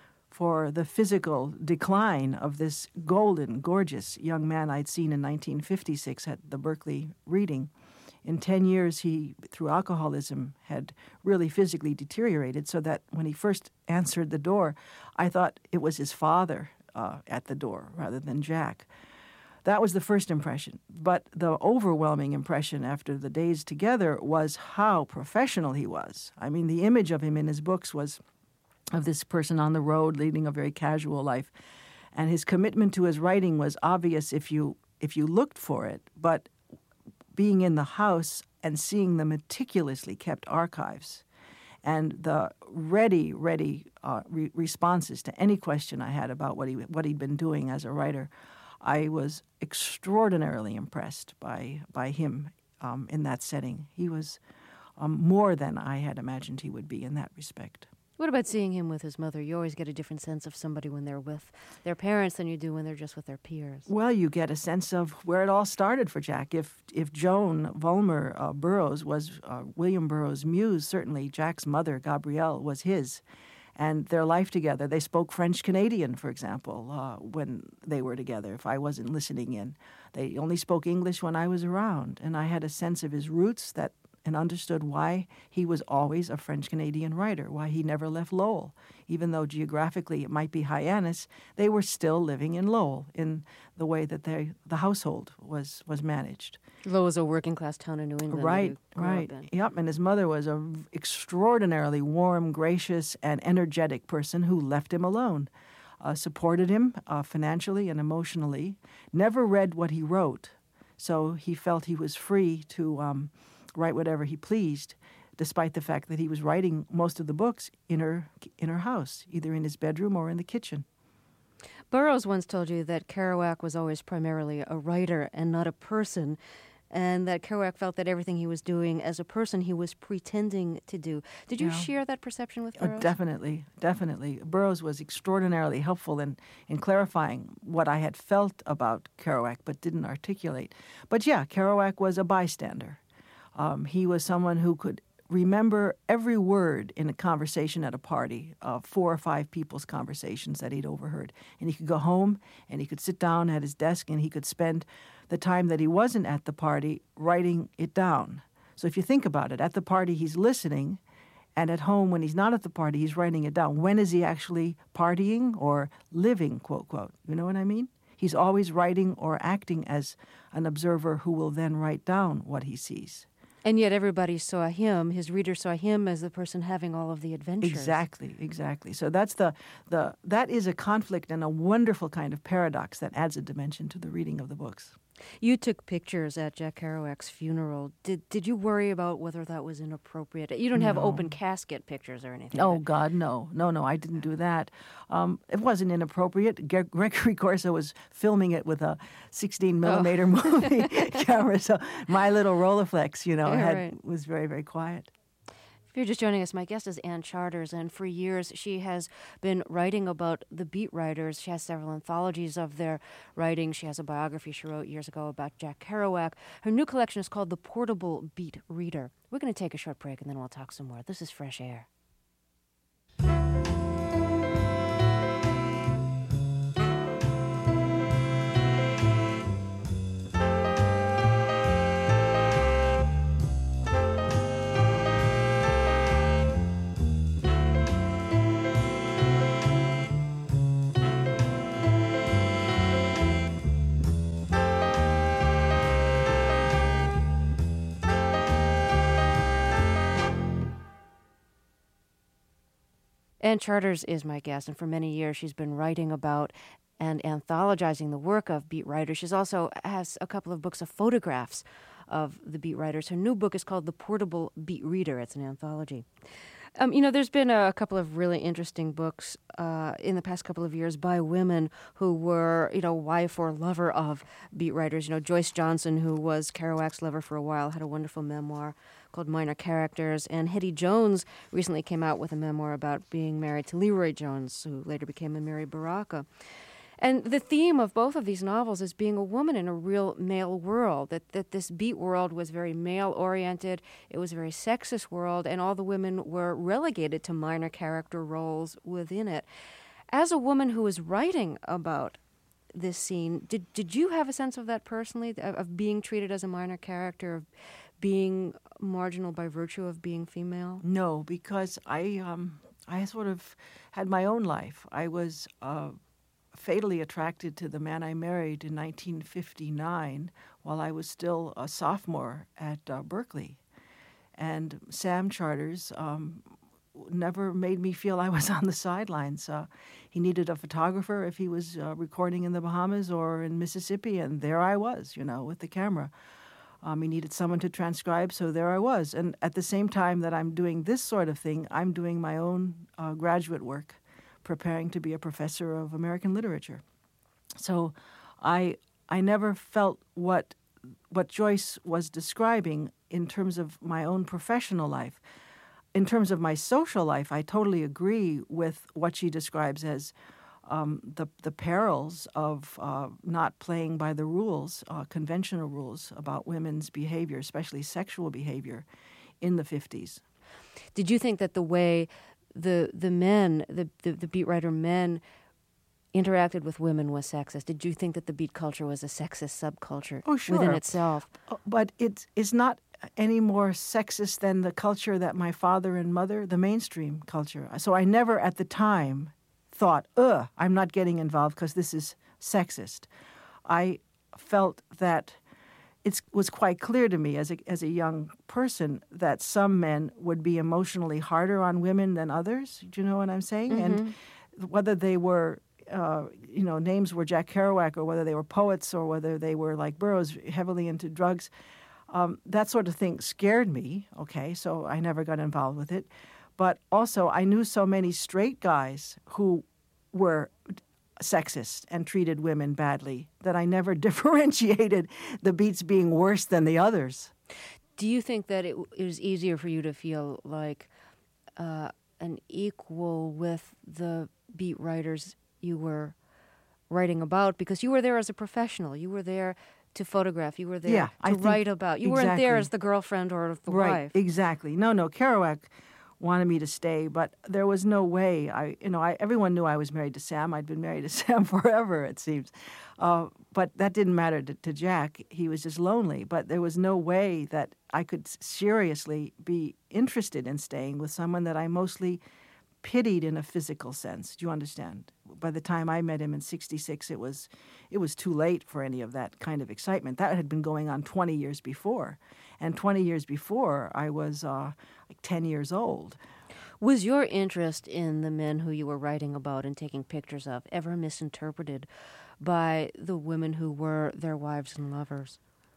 for the physical decline of this golden, gorgeous young man I'd seen in nineteen fifty-six at the Berkeley reading. In ten years, he, through alcoholism, had really physically deteriorated, so that when he first answered the door, I thought it was his father uh, at the door rather than Jack. That was the first impression. But the overwhelming impression after the days together was how professional he was. I mean, the image of him in his books was of this person on the road leading a very casual life. And his commitment to his writing was obvious if you if you looked for it, but being in the house and seeing the meticulously kept archives and the ready, ready uh, re- responses to any question I had about what he what he'd been doing as a writer, I was extraordinarily impressed by by him um, in that setting. He was um, more than I had imagined he would be in that respect. What about seeing him with his mother? You always get a different sense of somebody when they're with their parents than you do when they're just with their peers. Well, you get a sense of where it all started for Jack. If if Joan Vollmer uh, Burroughs was uh, William Burroughs' muse, certainly Jack's mother, Gabrielle, was his. And their life together, they spoke French-Canadian, for example, uh, when they were together, if I wasn't listening in. They only spoke English when I was around. And I had a sense of his roots that and understood why he was always a French-Canadian writer, why he never left Lowell. Even though geographically it might be Hyannis, they were still living in Lowell in the way that they, the household was, was managed. Lowell was a working-class town in New England. Right, right. Yep, and his mother was an extraordinarily warm, gracious, and energetic person who left him alone. uh, supported him uh, financially and emotionally, never read what he wrote, so he felt he was free to um, write whatever he pleased, despite the fact that he was writing most of the books in her in her house, either in his bedroom or in the kitchen. Burroughs once told you that Kerouac was always primarily a writer and not a person, and that Kerouac felt that everything he was doing as a person he was pretending to do. Did you Yeah. share that perception with Oh, Burroughs? definitely, definitely. Burroughs was extraordinarily helpful in, in clarifying what I had felt about Kerouac but didn't articulate. But yeah, Kerouac was a bystander. Um, he was someone who could remember every word in a conversation at a party, uh, four or five people's conversations that he'd overheard. And he could go home and he could sit down at his desk and he could spend the time that he wasn't at the party writing it down. So if you think about it, at the party he's listening, and at home when he's not at the party he's writing it down. When is he actually partying or living, quote, quote? You know what I mean? He's always writing or acting as an observer who will then write down what he sees. And yet everybody saw him, his readers saw him as the person having all of the adventures. Exactly, exactly. So that's the, the that is a conflict and a wonderful kind of paradox that adds a dimension to the reading of the books. You took pictures at Jack Kerouac's funeral. Did did you worry about whether that was inappropriate? You don't have No. open casket pictures or anything. Oh, but- God, no. No, no, I didn't do that. Um, it wasn't inappropriate. Gre- Gregory Corso was filming it with a sixteen millimeter movie camera, so my little Rolleiflex, you know, Yeah, had, right. was very, very quiet. If you're just joining us, my guest is Ann Charters, and for years she has been writing about the beat writers. She has several anthologies of their writing. She has a biography she wrote years ago about Jack Kerouac. Her new collection is called The Portable Beat Reader. We're going to take a short break, and then we'll talk some more. This is Fresh Air. Ann Charters is my guest, and for many years she's been writing about and anthologizing the work of beat writers. She's also has a couple of books of photographs of the beat writers. Her new book is called The Portable Beat Reader. It's an anthology. Um, you know, there's been a couple of really interesting books uh, in the past couple of years by women who were, you know, wife or lover of beat writers. You know, Joyce Johnson, who was Kerouac's lover for a while, had a wonderful memoir called Minor Characters. And Hetty Jones recently came out with a memoir about being married to Leroy Jones, who later became Amiri Baraka. And the theme of both of these novels is being a woman in a real male world, that, that this beat world was very male-oriented, it was a very sexist world, and all the women were relegated to minor character roles within it. As a woman who was writing about this scene, did, did you have a sense of that personally, of, of being treated as a minor character, of being marginal by virtue of being female? No, because I um, I sort of had my own life. I was uh, fatally attracted to the man I married in nineteen fifty-nine while I was still a sophomore at uh, Berkeley. And Sam Charters um, never made me feel I was on the sidelines. Uh, he needed a photographer if he was uh, recording in the Bahamas or in Mississippi, and there I was, you know, with the camera. Um, he needed someone to transcribe, so there I was. And at the same time that I'm doing this sort of thing, I'm doing my own uh, graduate work, preparing to be a professor of American literature. So I I never felt what what Joyce was describing in terms of my own professional life. In terms of my social life, I totally agree with what she describes as um, the the perils of uh, not playing by the rules, uh, conventional rules about women's behavior, especially sexual behavior, in the fifties. Did you think that the way the the men, the, the, the beat writer men, interacted with women was sexist? Did you think that the beat culture was a sexist subculture Oh, sure. within itself? But it is not any more sexist than the culture that my father and mother, the mainstream culture. So I never at the time thought, ugh, I'm not getting involved because this is sexist. I felt that it was quite clear to me as a, as a young person that some men would be emotionally harder on women than others. Do you know what I'm saying? Mm-hmm. And whether they were uh, you know, names were Jack Kerouac, or whether they were poets, or whether they were like Burroughs, heavily into drugs. Um, that sort of thing scared me, okay, so I never got involved with it. But also, I knew so many straight guys who were sexist and treated women badly that I never differentiated the beats being worse than the others. Do you think that it, it was easier for you to feel like uh, an equal with the beat writers you were writing about? Because you were there as a professional. You were there to photograph. You were there yeah, to I write about. You exactly. weren't there as the girlfriend or the right, wife. Exactly. No, no. Kerouac wanted me to stay, but there was no way. I, you know, I, everyone knew I was married to Sam. I'd been married to Sam forever, it seems. Uh, but that didn't matter to, to Jack. He was just lonely. But there was no way that I could seriously be interested in staying with someone that I mostly pitied in a physical sense. Do you understand? By the time I met him in sixty-six, it was it was too late for any of that kind of excitement. That had been going on twenty years before. And twenty years before, I was uh, like ten years old. Was your interest in the men who you were writing about and taking pictures of ever misinterpreted by the women who were their wives and lovers?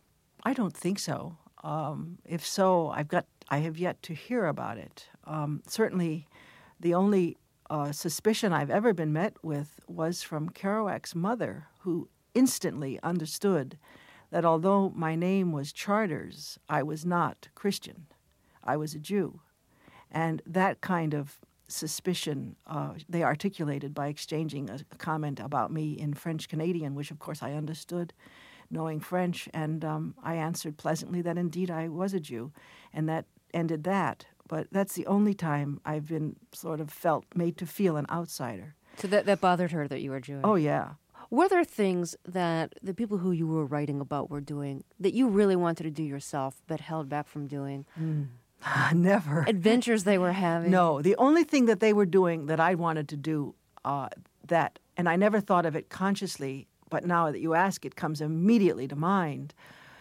I don't think so. Um, if so, I've got I have yet to hear about it. Um, certainly, the only uh, suspicion I've ever been met with was from Kerouac's mother, who instantly understood that although my name was Charters, I was not Christian. I was a Jew. And that kind of suspicion uh, they articulated by exchanging a, a comment about me in French-Canadian, which of course I understood, knowing French, and um, I answered pleasantly that indeed I was a Jew, and that ended that. But that's the only time I've been sort of felt, made to feel an outsider. So that, that bothered her that you were Jewish? Oh, yeah. Were there things that the people who you were writing about were doing that you really wanted to do yourself but held back from doing? Mm. Never. Adventures they were having? No. The only thing that they were doing that I wanted to do, uh, that, and I never thought of it consciously, but now that you ask, it comes immediately to mind,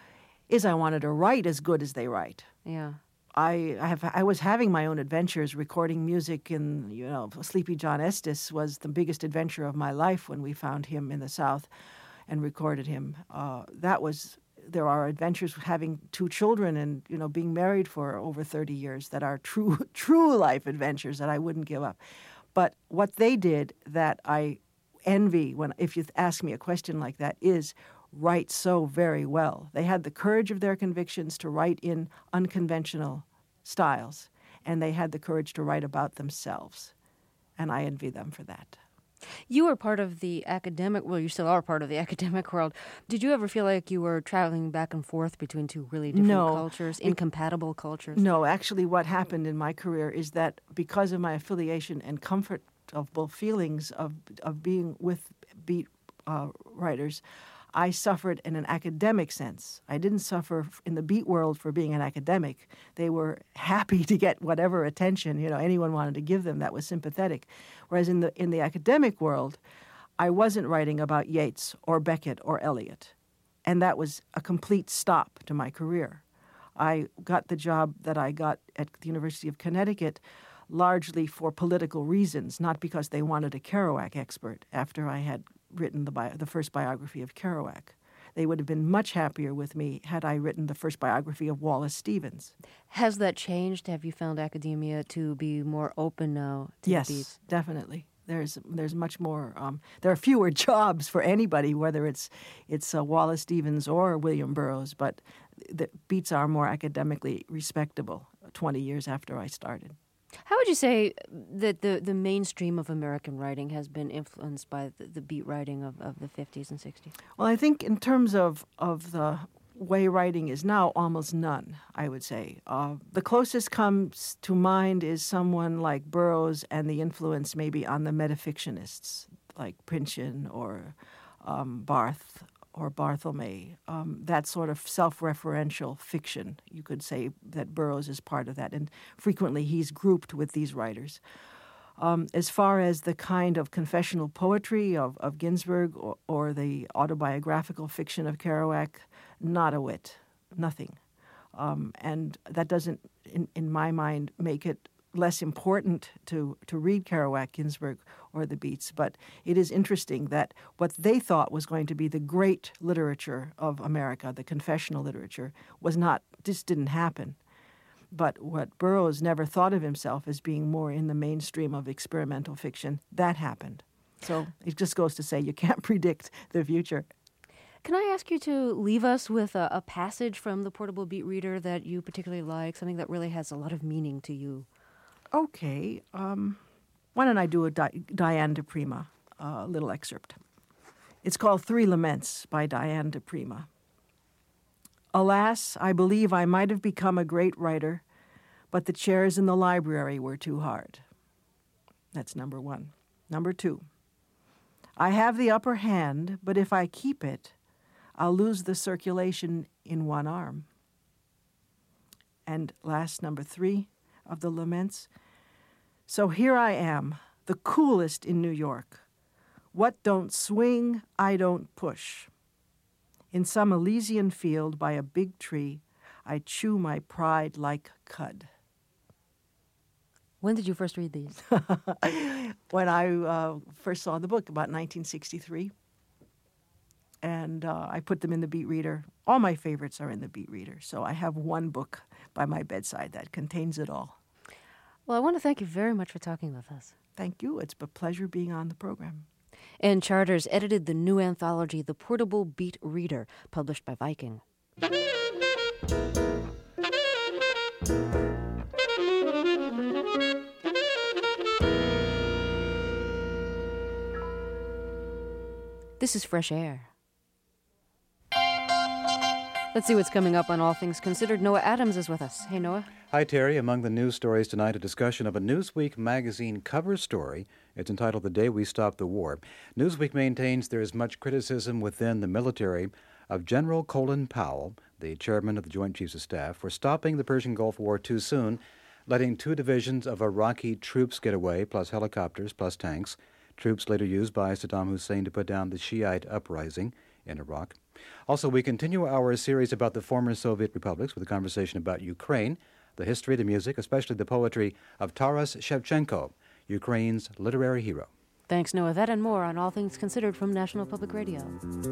is I wanted to write as good as they write. Yeah. I, I have I was having my own adventures, recording music, and you know, Sleepy John Estes was the biggest adventure of my life when we found him in the South, and recorded him. Uh, that was there are adventures having two children and you know being married for over thirty years that are true true life adventures that I wouldn't give up. But what they did that I envy when if you ask me a question like that is write so very well. They had the courage of their convictions to write in unconventional styles, and they had the courage to write about themselves, and I envy them for that. You were part of the academic, well, you still are part of the academic world. Did you ever feel like you were traveling back and forth between two really different no, cultures, incompatible cultures? No, actually what happened in my career is that because of my affiliation and comfortable feelings of, of being with beat uh, writers, I suffered in an academic sense. I didn't suffer in the beat world for being an academic. They were happy to get whatever attention, you know, anyone wanted to give them that was sympathetic. Whereas in the in the academic world, I wasn't writing about Yeats or Beckett or Eliot. And that was a complete stop to my career. I got the job that I got at the University of Connecticut largely for political reasons, not because they wanted a Kerouac expert after I had written the, bio, the first biography of Kerouac. They would have been much happier with me had I written the first biography of Wallace Stevens. Has that changed? Have you found academia to be more open now to yes, the beats? Definitely. There's there's much more. Um, there are fewer jobs for anybody, whether it's it's uh, Wallace Stevens or William Burroughs, but the beats are more academically respectable twenty years after I started. How would you say that the, the mainstream of American writing has been influenced by the, the beat writing of, of the fifties and sixties? Well, I think in terms of, of the way writing is now, almost none, I would say. Uh, the closest comes to mind is someone like Burroughs and the influence maybe on the metafictionists like Pynchon or um, Barth or Barthelme, um, that sort of self-referential fiction. You could say that Burroughs is part of that, and frequently he's grouped with these writers. Um, as far as the kind of confessional poetry of, of Ginsberg or, or the autobiographical fiction of Kerouac, not a whit, nothing. Um, and that doesn't, in, in my mind, make it less important to, to read Kerouac, Ginsberg, or the Beats, but it is interesting that what they thought was going to be the great literature of America, the confessional literature, was not, just didn't happen. But what Burroughs never thought of himself as being more in the mainstream of experimental fiction, that happened. So it just goes to say you can't predict the future. Can I ask you to leave us with a, a passage from the Portable Beat Reader that you particularly like, something that really has a lot of meaning to you? Okay. Um, why don't I do a Di- Diane de Prima, a uh, little excerpt. It's called Three Laments by Diane de Prima. Alas, I believe I might have become a great writer, but the chairs in the library were too hard. That's number one. Number two. I have the upper hand, but if I keep it, I'll lose the circulation in one arm. And last, number three of the laments. So here I am, the coolest in New York. What don't swing, I don't push. In some Elysian field by a big tree, I chew my pride like cud. When did you first read these? When I uh, first saw the book, about nineteen sixty-three. And uh, I put them in the Beat Reader. All my favorites are in the Beat Reader. So I have one book by my bedside that contains it all. Well, I want to thank you very much for talking with us. Thank you. It's a pleasure being on the program. Ann Charters edited the new anthology, The Portable Beat Reader, published by Viking. This is Fresh Air. Let's see what's coming up on All Things Considered. Noah Adams is with us. Hey, Noah. Hi, Terry. Among the news stories tonight, a discussion of a Newsweek magazine cover story. It's entitled The Day We Stopped the War. Newsweek maintains there is much criticism within the military of General Colin Powell, the chairman of the Joint Chiefs of Staff, for stopping the Persian Gulf War too soon, letting two divisions of Iraqi troops get away, plus helicopters, plus tanks, troops later used by Saddam Hussein to put down the Shiite uprising in Iraq. Also, we continue our series about the former Soviet republics with a conversation about Ukraine, the history, the music, especially the poetry of Taras Shevchenko, Ukraine's literary hero. Thanks, Noah. That and more on All Things Considered from National Public Radio.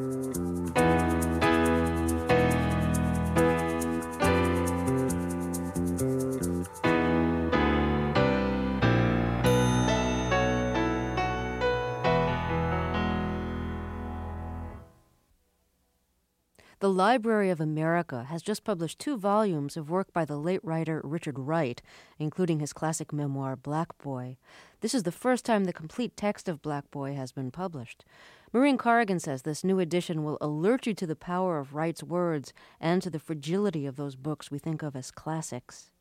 The Library of America has just published two volumes of work by the late writer Richard Wright, including his classic memoir, Black Boy. This is the first time the complete text of Black Boy has been published. Maureen Corrigan says this new edition will alert you to the power of Wright's words and to the fragility of those books we think of as classics.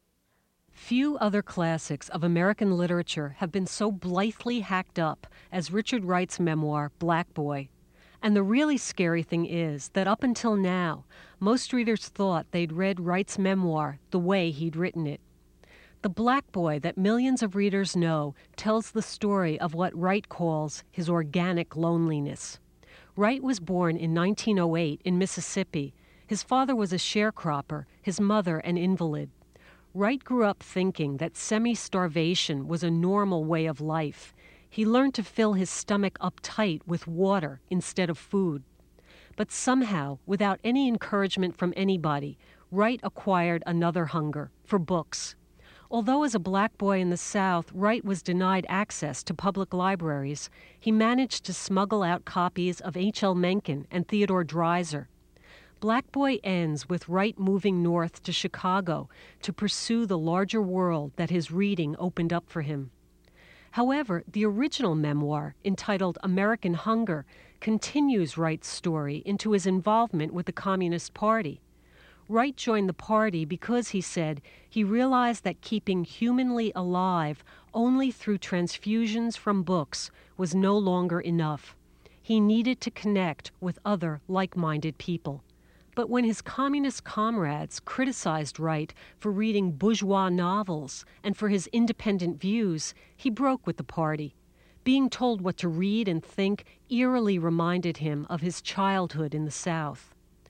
Few other classics of American literature have been so blithely hacked up as Richard Wright's memoir, Black Boy. And the really scary thing is that up until now, most readers thought they'd read Wright's memoir the way he'd written it. The Black Boy that millions of readers know tells the story of what Wright calls his organic loneliness. Wright was born in nineteen oh eight in Mississippi. His father was a sharecropper, his mother an invalid. Wright grew up thinking that semi-starvation was a normal way of life. He learned to fill his stomach up tight with water instead of food. But somehow, without any encouragement from anybody, Wright acquired another hunger, for books. Although as a black boy in the South, Wright was denied access to public libraries, he managed to smuggle out copies of H L Mencken and Theodore Dreiser. Black Boy ends with Wright moving north to Chicago to pursue the larger world that his reading opened up for him. However, the original memoir, entitled American Hunger, continues Wright's story into his involvement with the Communist Party. Wright joined the party because, he said, he realized that keeping humanly alive only through transfusions from books was no longer enough. He needed to connect with other like-minded people. But when his communist comrades criticized Wright for reading bourgeois novels and for his independent views, he broke with the party. Being told what to read and think eerily reminded him of his childhood in the South.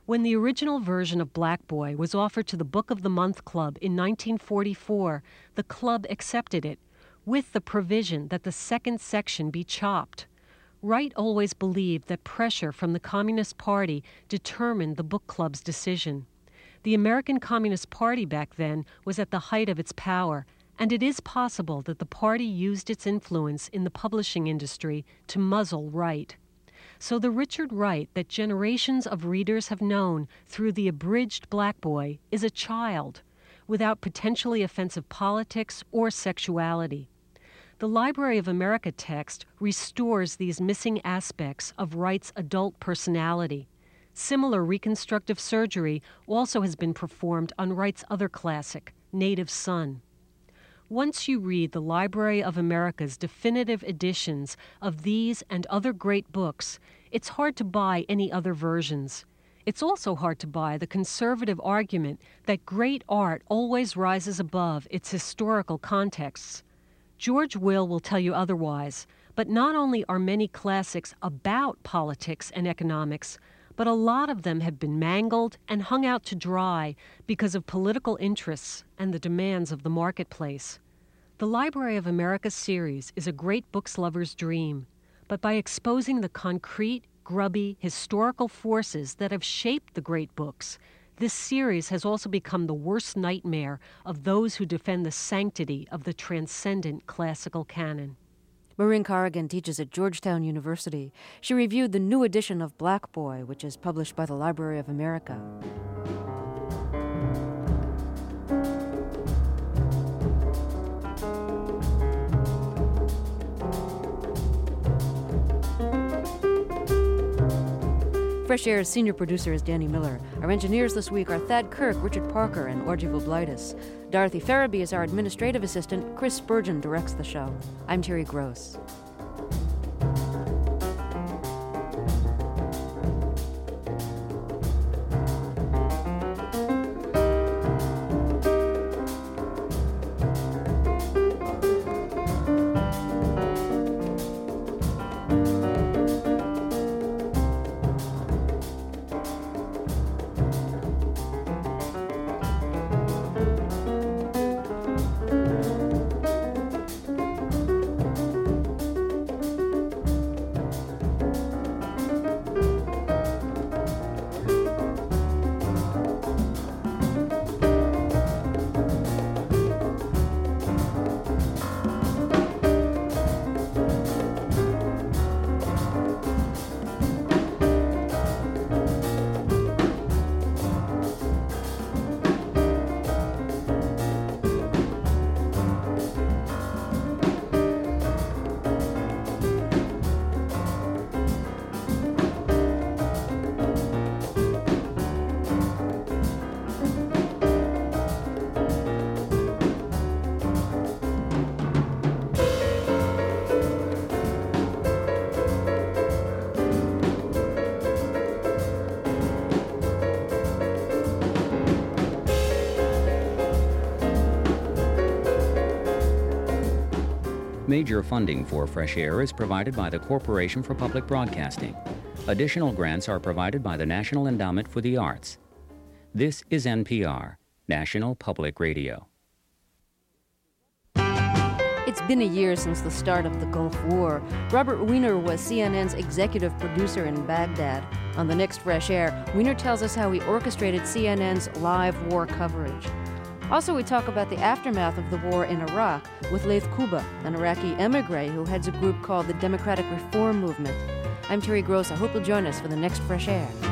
When the original version of Black Boy was offered to the Book of the Month Club in nineteen forty-four, the club accepted it, with the provision that the second section be chopped. Wright always believed that pressure from the Communist Party determined the book club's decision. The American Communist Party back then was at the height of its power, and it is possible that the party used its influence in the publishing industry to muzzle Wright. So the Richard Wright that generations of readers have known through the abridged Black Boy is a child, without potentially offensive politics or sexuality. The Library of America text restores these missing aspects of Wright's adult personality. Similar reconstructive surgery also has been performed on Wright's other classic, Native Son. Once you read the Library of America's definitive editions of these and other great books, it's hard to buy any other versions. It's also hard to buy the conservative argument that great art always rises above its historical contexts. George Will will tell you otherwise, but not only are many classics about politics and economics, but a lot of them have been mangled and hung out to dry because of political interests and the demands of the marketplace. The Library of America series is a great books lover's dream, but by exposing the concrete, grubby, historical forces that have shaped the great books, this series has also become the worst nightmare of those who defend the sanctity of the transcendent classical canon. Maureen Corrigan teaches at Georgetown University. She reviewed the new edition of Black Boy, which is published by the Library of America. Fresh Air's senior producer is Danny Miller. Our engineers this week are Thad Kirk, Richard Parker, and Orgy Voblitis. Dorothy Farabee is our administrative assistant. Chris Spurgeon directs the show. I'm Terry Gross. Major funding for Fresh Air is provided by the Corporation for Public Broadcasting. Additional grants are provided by the National Endowment for the Arts. This is N P R, National Public Radio. It's been a year since the start of the Gulf War. Robert Wiener was C N N's executive producer in Baghdad. On the next Fresh Air, Wiener tells us how he orchestrated C N N's live war coverage. Also, we talk about the aftermath of the war in Iraq with Laith Kuba, an Iraqi emigre who heads a group called the Democratic Reform Movement. I'm Terry Gross. I hope you'll join us for the next Fresh Air.